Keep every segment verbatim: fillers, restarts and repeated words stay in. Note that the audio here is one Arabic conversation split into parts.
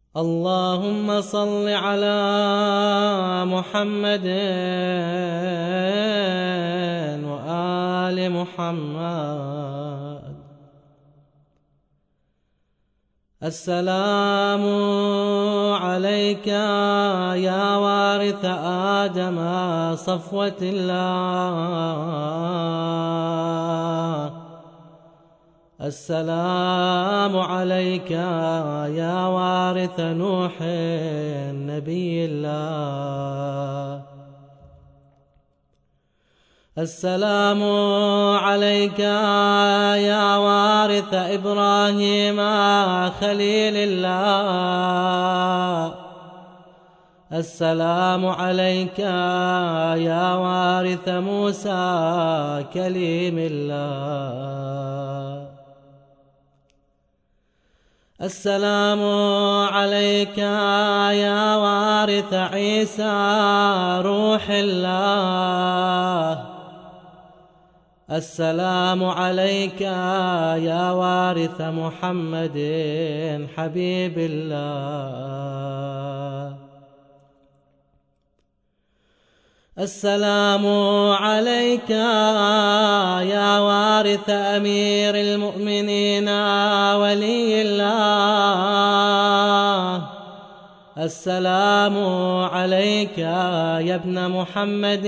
اللهم صل على محمد وآل محمد. السلام عليك يا وارث آدم صفوة الله. السلام عليك يا وارث نوح نبي الله. السلام عليك يا وارث إبراهيم خليل الله. السلام عليك يا وارث موسى كليم الله. السلام عليك يا وارث عيسى روح الله. السلام عليك يا وارث محمد حبيب الله. السلام عليك يا وارث أمير المؤمنين ولي الله. السلام عليك يا ابن محمد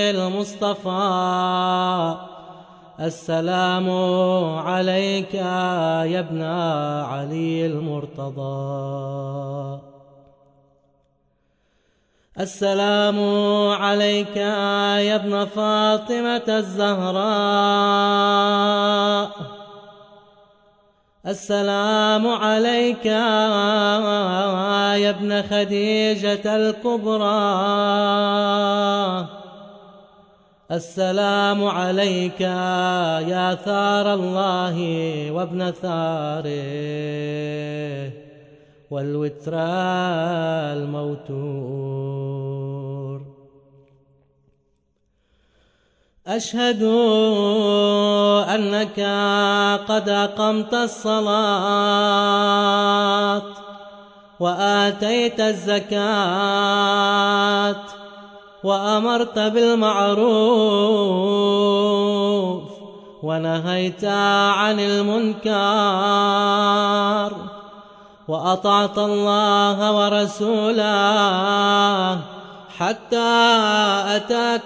المصطفى. السلام عليك يا ابن علي المرتضى. السلام عليك يا ابن فاطمة الزهراء. السلام عليك يا ابن خديجة الكبرى. السلام عليك يا ثار الله وابن ثاره والوتر الموتور. أشهد أنك قد أقمت الصلاة وآتيت الزكاة وأمرت بالمعروف ونهيت عن المنكر وأطعت الله ورسوله حتى أتاك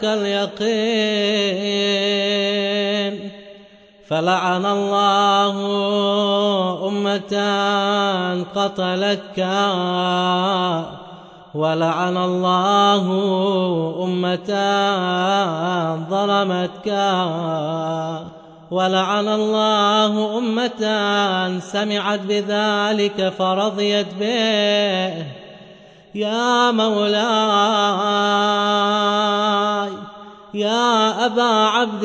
اليقين. فلعن الله أمة قتلتك ولعن الله أمة ظلمتك ولعن الله أمة سمعت بذلك فرضيت به. يا مولاي يا أبا عبد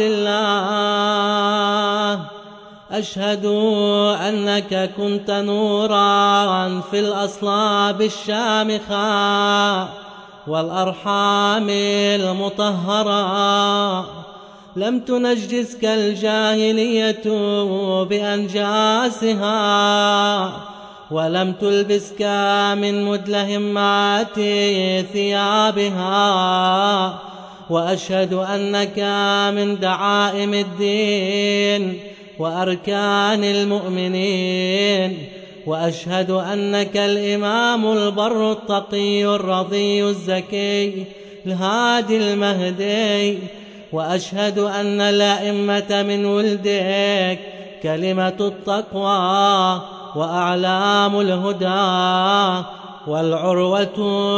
الله، أشهد أنك كنت نورا في الأصلاب الشامخة والأرحام المطهرة. لم تنجسك الجاهلية بأنجاسها ولم تلبسك من مدلهمات ثيابها. وأشهد أنك من دعائم الدين وأركان المؤمنين. وأشهد أنك الإمام البر التقي الرضي الزكي الهادي المهدي. وأشهد أن الأئمة من ولدك كلمة التقوى وأعلام الهدى والعروة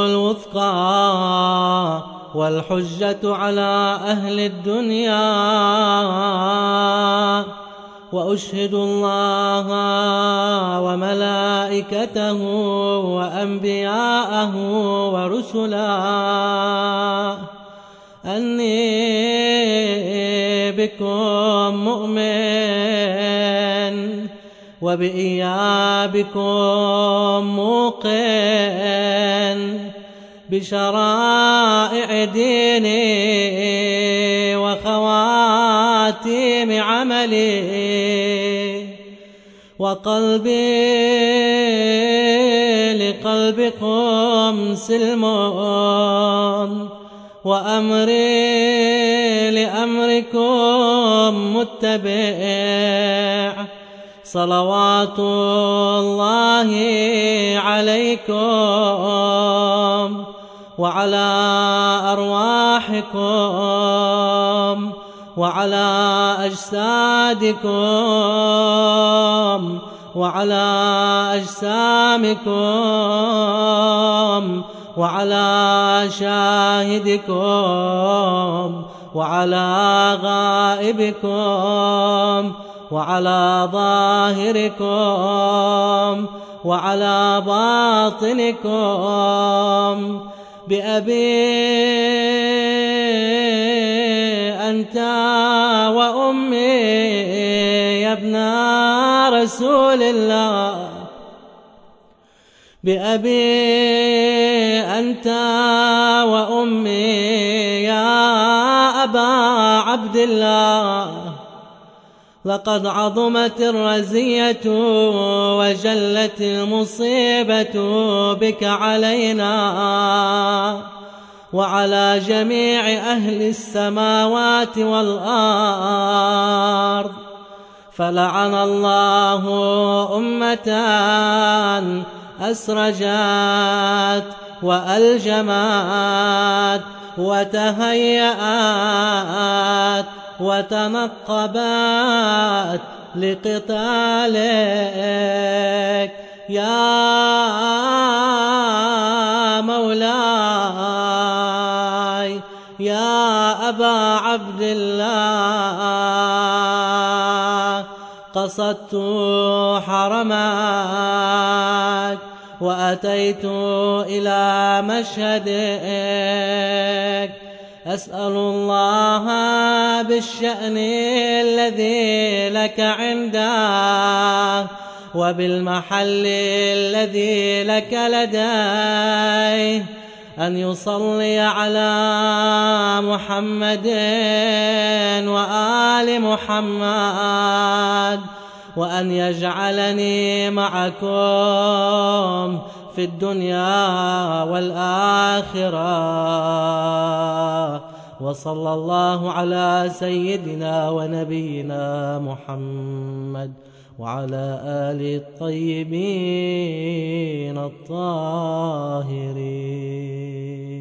الوثقى والحجة على أهل الدنيا. وأشهد الله وملائكته وأنبياءه ورسله أني بكم مؤمن وبإيابكم موقن بشرائع ديني وخواتيم عملي وقلبي قلبكم سلم وأمري لأمركم متبع صلوات الله عليكم وعلى أرواحكم وعلى أجسادكم وعلى أجسامكم وعلى شاهدكم وعلى غائبكم وعلى ظاهركم وعلى باطنكم بأبي أنت وأمي يا ابن رسول الله بأبي أنت وأمي يا أبا عبد الله لقد عظمت الرزية وجلت المصيبة بك علينا وعلى جميع أهل السماوات والأرض فلعن الله أمة أسرجت وألجمت وتهيأت وتنقبت لقتالك يا مولاي يا أبا عبد الله قصدت حرمك وأتيت إلى مشهدك أسأل الله بالشأن الذي لك عنده وبالمحل الذي لك لديه أن يصلي على محمد وآل محمد وأن يجعلني معكم في الدنيا والآخرة وصلى الله على سيدنا ونبينا محمد وعلى آله الطيبين الطاهرين.